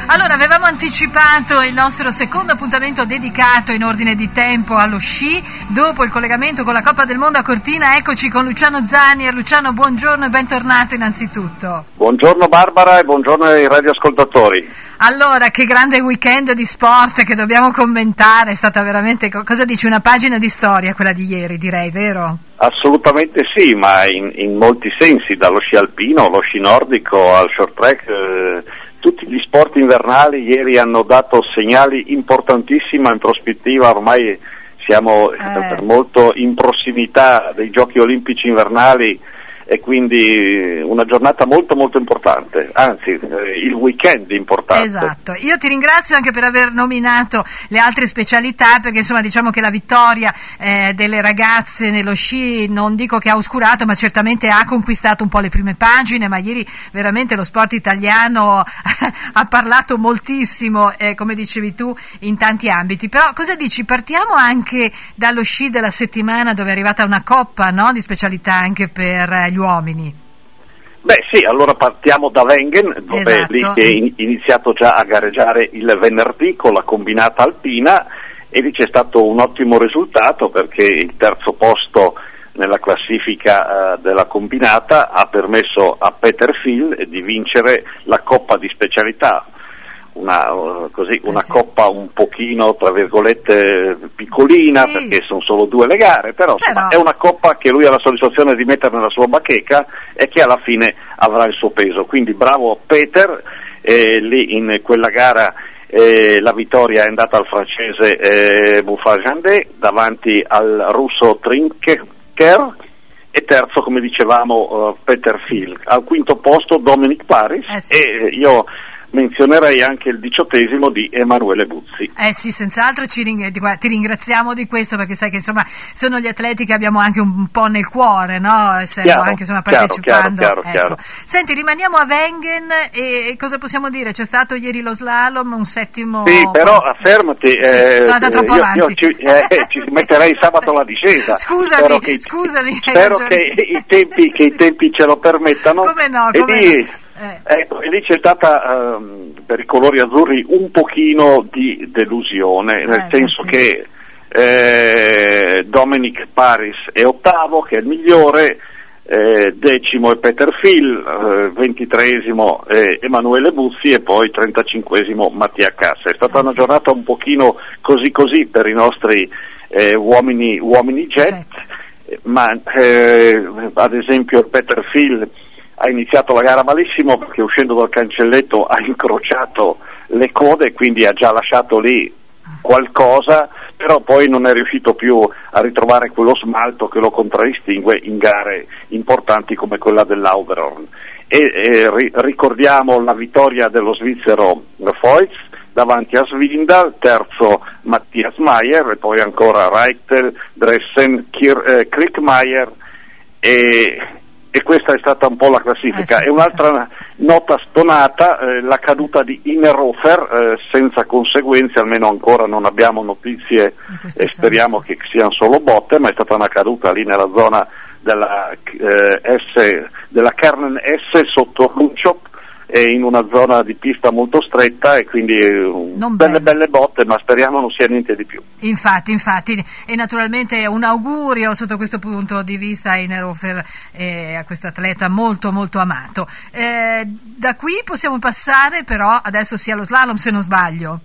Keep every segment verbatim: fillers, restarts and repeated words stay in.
Allora, avevamo anticipato il nostro secondo appuntamento dedicato in ordine di tempo allo sci, dopo il collegamento con la Coppa del Mondo a Cortina. Eccoci con Luciano Zanier. Luciano, buongiorno e bentornato innanzitutto. Buongiorno Barbara e buongiorno ai radioascoltatori. Allora, che grande weekend di sport che dobbiamo commentare, è stata veramente, cosa dici, una pagina di storia quella di ieri, direi, vero? Assolutamente sì, ma in, in molti sensi, dallo sci alpino, allo sci nordico, al short track, eh, tutti gli sport invernali ieri hanno dato segnali importantissimi in prospettiva. Ormai siamo eh. per molto in prossimità dei giochi olimpici invernali e quindi una giornata molto molto importante, anzi eh, il weekend importante. Esatto, io ti ringrazio anche per aver nominato le altre specialità, perché insomma diciamo che la vittoria eh, delle ragazze nello sci non dico che ha oscurato, ma certamente ha conquistato un po' le prime pagine, ma ieri veramente lo sport italiano ha parlato moltissimo, eh, come dicevi tu, in tanti ambiti. Però cosa dici, partiamo anche dallo sci della settimana, dove è arrivata una coppa, no, di specialità anche per gli uomini. Beh sì, allora partiamo da Wengen, dove Esatto. lì che è iniziato già a gareggiare il venerdì con la combinata alpina, e lì c'è stato un ottimo risultato, perché il terzo posto nella classifica uh, della combinata ha permesso a Peter Phil di vincere la coppa di specialità. Una, uh, così, una eh sì. coppa un pochino tra virgolette piccolina, sì. perché sono solo due le gare, però, però... Insomma, è una coppa che lui ha la soddisfazione di mettere nella sua bacheca e che alla fine avrà il suo peso, quindi bravo Peter. Eh, lì in quella gara eh, la vittoria è andata al francese eh, Bouffard-Jandet davanti al russo Trinker, e terzo, come dicevamo, uh, Peter Phil. Al quinto posto Dominic Paris, eh sì. e io menzionerei anche il diciottesimo di Emanuele Buzzi. Eh sì, senz'altro ci ring- ti ringraziamo di questo, perché sai che insomma sono gli atleti che abbiamo anche un po' nel cuore, no? Essendo chiaro, anche insomma chiaro, partecipando. Chiaro, ecco. chiaro. Senti, rimaniamo a Wengen e cosa possiamo dire? C'è stato ieri lo slalom, un settimo. Sì, però affermati, sì, eh, sono andata troppo io, avanti. io ci, eh, ci metterei sabato la discesa. Scusami, spero che, scusami. Spero che i tempi che i tempi ce lo permettano. Come no, e come lì, no. Eh. Ecco, e lì c'è stata um, per i colori azzurri un pochino di delusione, nel eh, senso sì. che eh, Dominic Paris è ottavo, che è il migliore, eh, decimo è Peter Phil, eh, ventitreesimo è Emanuele Buzzi e poi trentacinquesimo Mattia Cassa. È stata eh, una sì. giornata un pochino così così per i nostri eh, uomini, uomini jet, jet. ma eh, ad esempio Peter Phil ha iniziato la gara malissimo, perché uscendo dal cancelletto ha incrociato le code, quindi ha già lasciato lì qualcosa, però poi non è riuscito più a ritrovare quello smalto che lo contraddistingue in gare importanti come quella dell'Auberhorn. E, e ri- ricordiamo la vittoria dello svizzero Feutz davanti a Svindal, terzo Matthias Mayer, e poi ancora Reichtel, Dressen, Kier- eh, Krickmayer e E questa è stata un po' la classifica. Eh sì, e un'altra nota stonata, eh, la caduta di Innerhofer, eh, senza conseguenze, almeno ancora non abbiamo notizie e speriamo che siano solo botte, ma è stata una caduta lì nella zona della, eh, S, della Kernen S sotto Runchop, e in una zona di pista molto stretta, e quindi non belle bene. belle botte, ma speriamo non sia niente di più. Infatti, infatti, e naturalmente un augurio sotto questo punto di vista a Innerhofer, eh, a questo atleta molto molto amato. Eh, da qui possiamo passare però adesso sia allo slalom, se non sbaglio.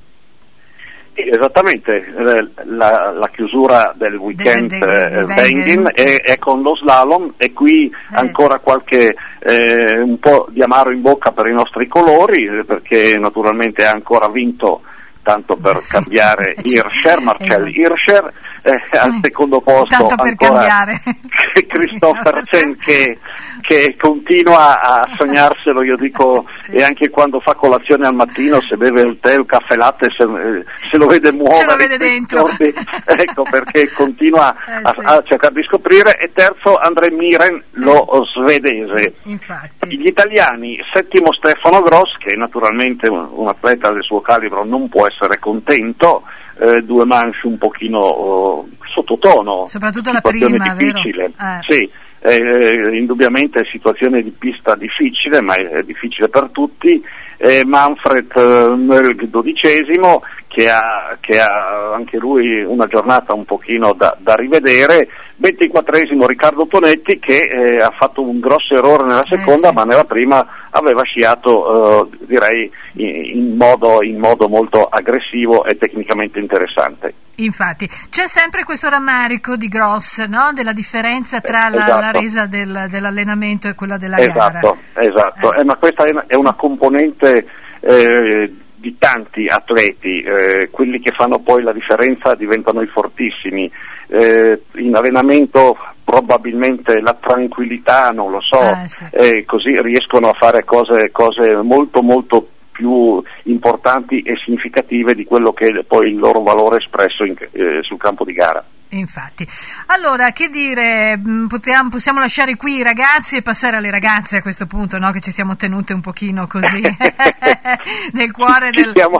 Esattamente, la, la chiusura del weekend del, del, del eh, Wengen è, è con lo slalom, e qui eh. ancora qualche eh, un po' di amaro in bocca per i nostri colori, perché naturalmente ha ancora vinto, tanto per sì. cambiare, Hirscher, Marcel esatto. Hirscher, eh, al secondo posto tanto per ancora cambiare. Christophersen che, che continua a sognarselo, io dico, sì. e anche quando fa colazione al mattino, se beve il tè, il caffè latte, se, se lo vede muovere, ce lo vede dentro. Giorni, ecco perché continua eh, a, sì. a cercare di scoprire. E terzo André Miren, lo svedese. Infatti. Gli italiani, settimo Stefano Gross, che naturalmente un, un atleta del suo calibro non può essere contento, eh, due manche un pochino uh, sottotono, soprattutto la prima, difficile. Vero? Eh. Sì, eh, indubbiamente situazione di pista difficile, ma è difficile per tutti. eh, Manfred Mölg dodicesimo, che ha, che ha anche lui una giornata un pochino da, da rivedere. ventiquattresimo Riccardo Tonetti, che eh, ha fatto un grosso errore nella seconda, eh sì. ma nella prima aveva sciato eh, direi in, in, modo, in modo molto aggressivo e tecnicamente interessante. Infatti c'è sempre questo rammarico di Gross, no? Della differenza tra eh, la, esatto. la resa del, dell'allenamento e quella della esatto, gara. Esatto, eh. eh, ma questa è una, è una componente eh, di tanti atleti, eh, quelli che fanno poi la differenza diventano i fortissimi. Eh, in allenamento probabilmente la tranquillità, non lo so, ah, sì. eh, così riescono a fare cose, cose molto molto più importanti e significative di quello che è poi il loro valore espresso in, eh, sul campo di gara. Infatti, allora che dire, potiamo, possiamo lasciare qui i ragazzi e passare alle ragazze a questo punto, no? Che ci siamo tenute un pochino così nel cuore ci del... Siamo,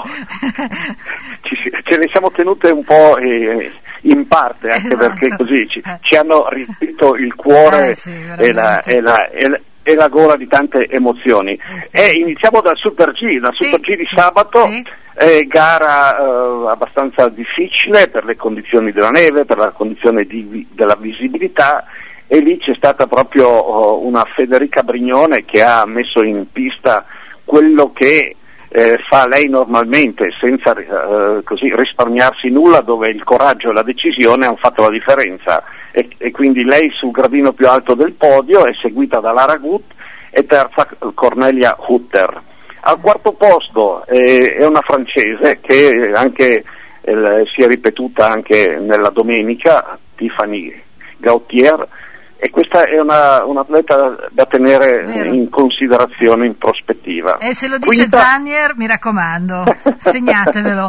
ci, ce ne siamo tenute un po' eh, in parte, anche esatto. perché così ci, ci hanno riempito il cuore eh, sì, e, la, e, la, e, la, e la gola di tante emozioni. E iniziamo dal Super G, dal sì, Super G di sì, sabato. Sì. Eh, gara eh, abbastanza difficile per le condizioni della neve, per la condizione di, della visibilità, e lì c'è stata proprio oh, una Federica Brignone che ha messo in pista quello che eh, fa lei normalmente, senza eh, così risparmiarsi nulla, dove il coraggio e la decisione hanno fatto la differenza, e, e quindi lei sul gradino più alto del podio è seguita da Lara Gut e terza Cornelia Hutter. Al quarto posto eh, è una francese che anche eh, si è ripetuta anche nella domenica, Tiffany Gautier, e questa è una, un'atleta da tenere Vero. in considerazione, in prospettiva. E se lo dice quinta... Zanier, mi raccomando, segnatevelo.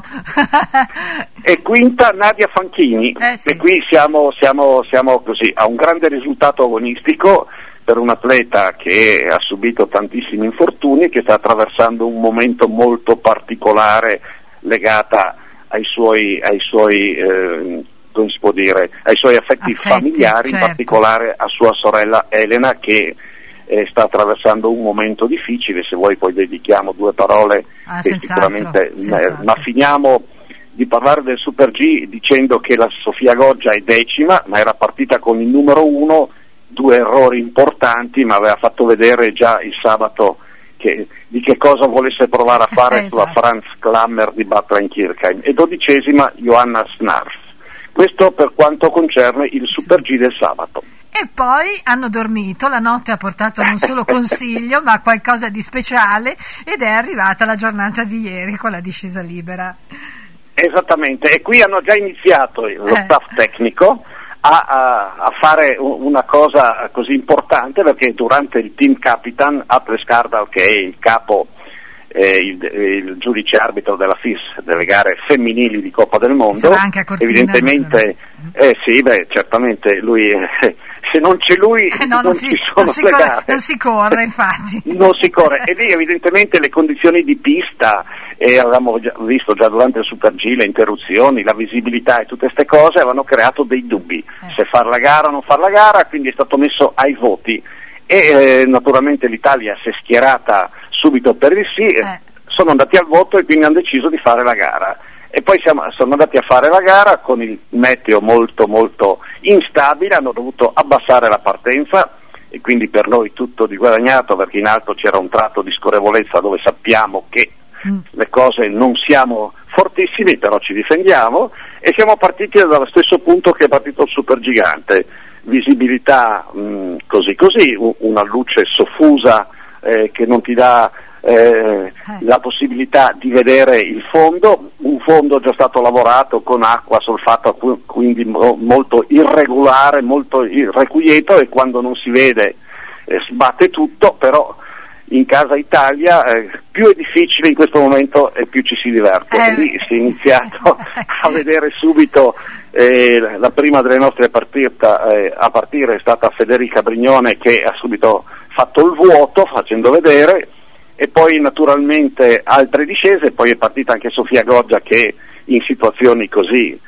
E quinta Nadia Fanchini, eh, sì. e qui siamo, siamo, siamo così a un grande risultato agonistico per un atleta che ha subito tantissimi infortuni, che sta attraversando un momento molto particolare legata ai suoi, ai suoi eh, come si può dire, ai suoi affetti, affetti familiari, certo. In particolare a sua sorella Elena, che eh, sta attraversando un momento difficile. Se vuoi poi dedichiamo due parole, ah, che sicuramente, eh, ma finiamo di parlare del Super G dicendo che la Sofia Goggia è decima, ma era partita con il numero uno, due errori importanti, ma aveva fatto vedere già il sabato che, di che cosa volesse provare a fare esatto. sulla Franz Klammer di Bad-Kirchheim. E dodicesima Johanna Snarf. Questo per quanto concerne il Super G del sabato. E poi hanno dormito, la notte ha portato non solo consiglio ma qualcosa di speciale, ed è arrivata la giornata di ieri con la discesa libera. Esattamente, e qui hanno già iniziato lo eh. staff tecnico A, a, a fare una cosa così importante, perché durante il team capitan Atle Skardal, che è il capo, eh, il, il giudice arbitro della F I S delle gare femminili di Coppa del Mondo, anche a Cortina, evidentemente eh sì, beh, certamente lui eh, se non c'è lui eh no, non, non si, ci sono non si le corre, gare. non si corre, infatti. Non si corre, e lì evidentemente le condizioni di pista, e avevamo già visto già durante il Super G le interruzioni, la visibilità e tutte queste cose avevano creato dei dubbi, eh. se far la gara o non far la gara, quindi è stato messo ai voti, e eh, naturalmente l'Italia si è schierata subito per il sì, eh. sono andati al voto e quindi hanno deciso di fare la gara. E poi siamo, sono andati a fare la gara con il meteo molto molto instabile, hanno dovuto abbassare la partenza, e quindi per noi tutto di guadagnato, perché in alto c'era un tratto di scorrevolezza dove sappiamo che mm. le cose non siamo fortissimi, però ci difendiamo, e siamo partiti dallo stesso punto che è partito il Supergigante. Visibilità mh, così così, una luce soffusa eh, che non ti dà Eh, la possibilità di vedere il fondo, un fondo già stato lavorato con acqua solfata, quindi mo- molto irregolare, molto irrequieto, e quando non si vede eh, sbatte tutto, però in casa Italia eh, più è difficile in questo momento e più ci si diverte, eh. e lì si è iniziato a vedere subito eh, la prima delle nostre partite eh, a partire è stata Federica Brignone, che ha subito fatto il vuoto facendo vedere, e poi naturalmente altre discese, poi è partita anche Sofia Goggia, che in situazioni così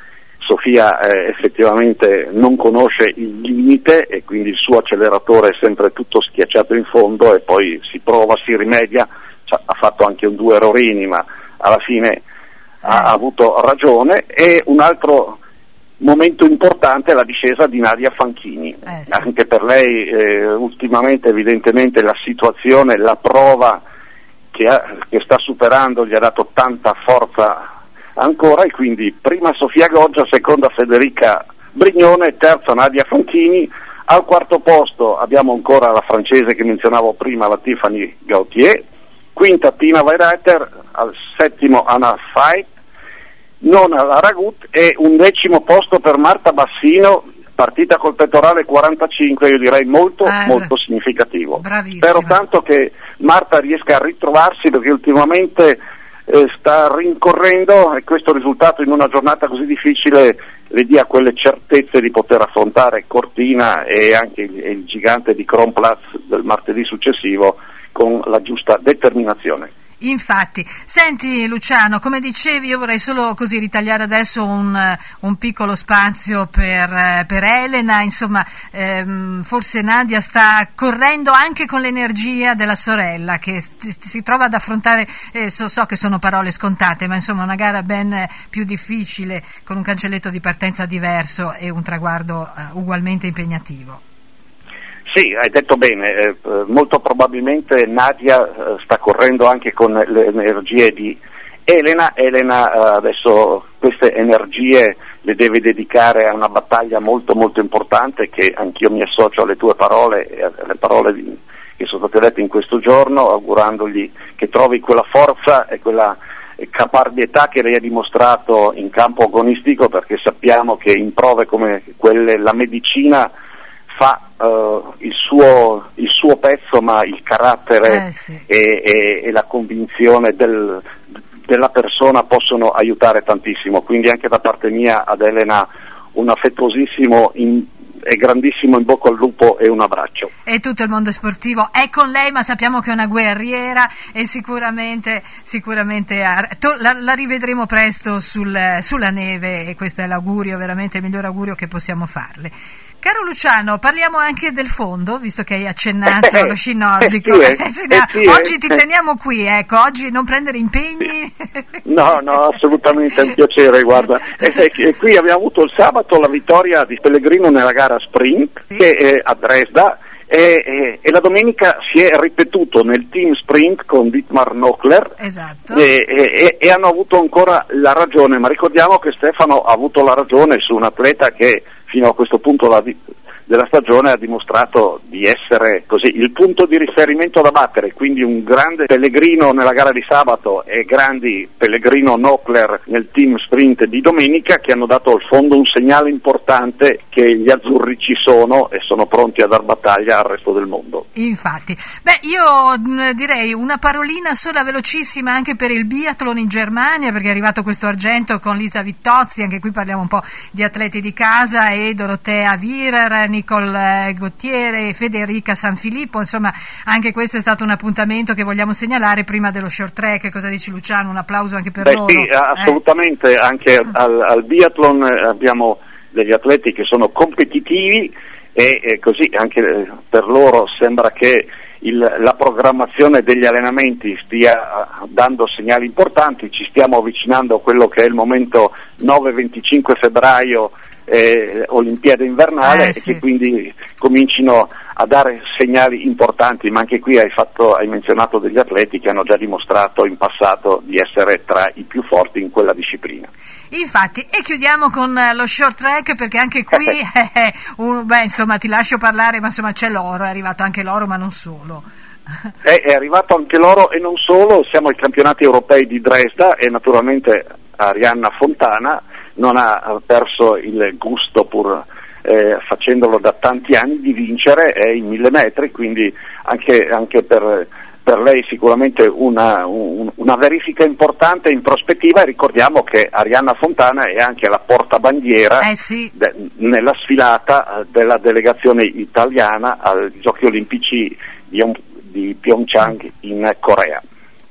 Sofia eh, effettivamente non conosce il limite e quindi il suo acceleratore è sempre tutto schiacciato in fondo e poi si prova, si rimedia, cioè, ha fatto anche un due errorini ma alla fine eh. ha, ha avuto ragione. E un altro momento importante è la discesa di Nadia Fanchini, eh, sì. Anche per lei eh, ultimamente evidentemente la situazione, la prova che, ha, che sta superando gli ha dato tanta forza ancora, e quindi prima Sofia Goggia, seconda Federica Brignone, terza Nadia Fanchini. Al quarto posto abbiamo ancora la francese che menzionavo prima, la Tiffany Gauthier, quinta Tina Weireiter, al settimo Anna Fait, nona la Ragut e undecimo posto per Marta Bassino, partita col pettorale quarantacinque, io direi molto eh, molto significativo. Bravissima. Spero tanto che Marta riesca a ritrovarsi, perché ultimamente Eh, sta rincorrendo e questo risultato in una giornata così difficile le dia quelle certezze di poter affrontare Cortina e anche il, il gigante di Kronplatz del martedì successivo con la giusta determinazione. Infatti, senti Luciano, come dicevi, io vorrei solo così ritagliare adesso un, un piccolo spazio per, per Elena, insomma, ehm, forse Nadia sta correndo anche con l'energia della sorella che si, si trova ad affrontare, eh, so, so che sono parole scontate, ma insomma una gara ben più difficile, con un cancelletto di partenza diverso e un traguardo eh, ugualmente impegnativo. Sì, hai detto bene, eh, molto probabilmente Nadia eh, sta correndo anche con le energie di Elena. Elena eh, adesso queste energie le deve dedicare a una battaglia molto molto importante, che anch'io mi associo alle tue parole e alle parole di, che sono state dette in questo giorno, augurandogli che trovi quella forza e quella caparbietà che lei ha dimostrato in campo agonistico, perché sappiamo che in prove come quelle la medicina fa uh, il, suo, il suo pezzo, ma il carattere eh, sì. e, e, e la convinzione del, della persona possono aiutare tantissimo, quindi anche da parte mia ad Elena un affettuosissimo in, e grandissimo in bocca al lupo e un abbraccio. E tutto il mondo sportivo è con lei, ma sappiamo che è una guerriera e sicuramente, sicuramente la, la rivedremo presto sul, sulla neve, e questo è l'augurio, veramente il miglior augurio che possiamo farle. Caro Luciano, parliamo anche del fondo, visto che hai accennato allo sci nordico. Eh sì, eh, eh sì, oggi eh. ti teniamo qui, ecco, oggi non prendere impegni. No, no, assolutamente, è un piacere, guarda. E, e, qui abbiamo avuto il sabato la vittoria di Pellegrino nella gara sprint, sì. che è a Dresda, e, e, e la domenica si è ripetuto nel team sprint con Dietmar Nockler, esatto. e, e, e hanno avuto ancora la ragione, ma ricordiamo che Stefano ha avuto la ragione su un atleta che fino a questo punto la, della stagione ha dimostrato di essere così il punto di riferimento da battere, quindi un grande Pellegrino nella gara di sabato e grandi Pellegrino Nockler nel team sprint di domenica, che hanno dato al fondo un segnale importante che gli azzurri ci sono e sono pronti a dar battaglia al resto del mondo. Infatti, beh, io mh, direi una parolina sola velocissima anche per il biathlon in Germania, perché è arrivato questo argento con Lisa Vittozzi, anche qui parliamo un po' di atleti di casa, e Dorotea Wierer, Nicole Gautier, Federica Sanfilippo, insomma anche questo è stato un appuntamento che vogliamo segnalare prima dello short track. Cosa dici Luciano? Un applauso anche per Beh, loro. Sì, assolutamente, eh. anche al, al biathlon abbiamo degli atleti che sono competitivi e, e così anche per loro sembra che il, la programmazione degli allenamenti stia dando segnali importanti. Ci stiamo avvicinando a quello che è il momento nove venticinque febbraio, eh, Olimpiade invernale, eh, sì. e che quindi comincino a dare segnali importanti, ma anche qui hai, fatto, hai menzionato degli atleti che hanno già dimostrato in passato di essere tra i più forti in quella disciplina. Infatti, e chiudiamo con lo short track, perché anche qui eh, un, beh, insomma ti lascio parlare, ma insomma c'è l'oro, è arrivato anche l'oro, ma non solo. È, è arrivato anche l'oro e non solo, siamo ai campionati europei di Dresda e naturalmente Arianna Fontana non ha perso il gusto, pur eh, facendolo da tanti anni, di vincere, è in mille metri, quindi anche, anche per, per lei sicuramente una, un, una verifica importante in prospettiva. E ricordiamo che Arianna Fontana è anche la portabandiera eh sì. de, nella sfilata della delegazione italiana ai Giochi Olimpici di, di Pyeongchang in Corea.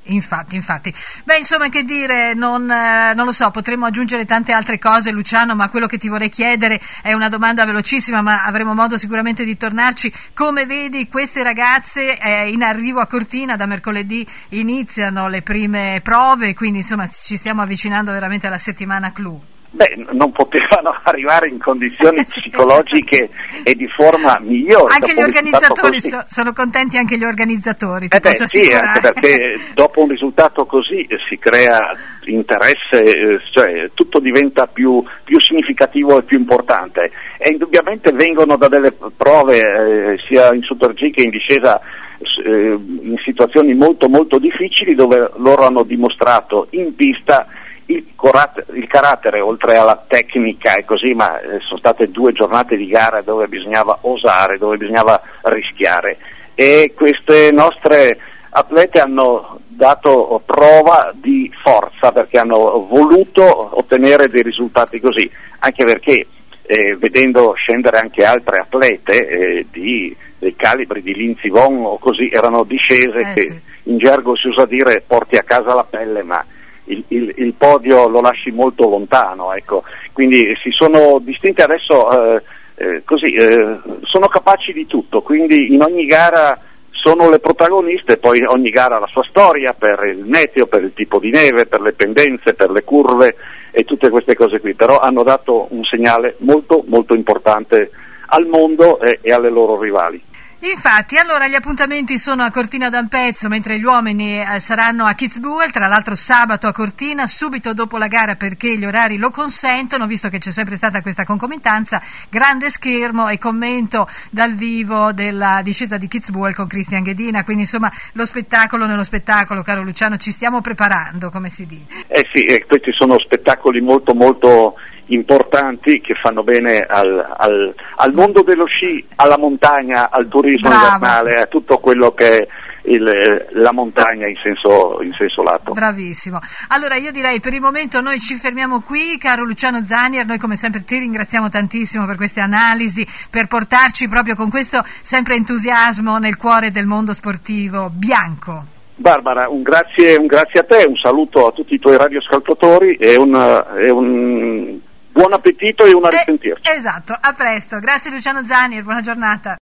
Infatti, infatti. Beh, insomma, che dire, non, eh, non lo so, potremmo aggiungere tante altre cose, Luciano, ma quello che ti vorrei chiedere è una domanda velocissima, ma avremo modo sicuramente di tornarci. Come vedi queste ragazze eh, in arrivo a Cortina? Da mercoledì iniziano le prime prove, quindi insomma ci stiamo avvicinando veramente alla settimana clou. Beh, non potevano arrivare in condizioni sì, psicologiche e di forma migliore. Anche gli organizzatori, so, sono contenti anche gli organizzatori, ti eh beh, posso sì, assicurare. anche perché dopo un risultato così si crea interesse, eh, cioè tutto diventa più, più significativo e più importante. E indubbiamente vengono da delle prove, eh, sia in Super G che in discesa, eh, in situazioni molto molto difficili, dove loro hanno dimostrato in pista Il, corat- il carattere, oltre alla tecnica e così, ma eh, sono state due giornate di gara dove bisognava osare, dove bisognava rischiare, e queste nostre atlete hanno dato prova di forza perché hanno voluto ottenere dei risultati così, anche perché eh, vedendo scendere anche altre atlete eh, di, dei calibri di Lindsey Vonn o così, erano discese eh, che sì. in gergo si usa dire porti a casa la pelle, ma Il, il, il podio lo lasci molto lontano, ecco. Quindi si sono distinte adesso eh, eh, così, eh, sono capaci di tutto, quindi in ogni gara sono le protagoniste, poi ogni gara ha la sua storia per il meteo, per il tipo di neve, per le pendenze, per le curve e tutte queste cose qui, però hanno dato un segnale molto molto importante al mondo e, e alle loro rivali. Infatti, allora gli appuntamenti sono a Cortina d'Ampezzo, mentre gli uomini eh, saranno a Kitzbühel, tra l'altro sabato a Cortina, subito dopo la gara perché gli orari lo consentono, visto che c'è sempre stata questa concomitanza, grande schermo e commento dal vivo della discesa di Kitzbühel con Christian Ghedina, quindi insomma lo spettacolo nello spettacolo, caro Luciano, ci stiamo preparando, come si dice. Eh sì, eh, questi sono spettacoli molto molto importanti che fanno bene al, al, al mondo dello sci, alla montagna, al turismo Bravo. invernale, a tutto quello che è il, la montagna in senso, in senso lato. Bravissimo. Allora io direi per il momento noi ci fermiamo qui, caro Luciano Zanier, noi come sempre ti ringraziamo tantissimo per queste analisi, per portarci proprio con questo sempre entusiasmo nel cuore del mondo sportivo bianco. Barbara, un grazie, un grazie a te, un saluto a tutti i tuoi radioascoltatori e un, e un buon appetito e una eh, risentirci. Esatto, a presto. Grazie Luciano Zanier, buona giornata.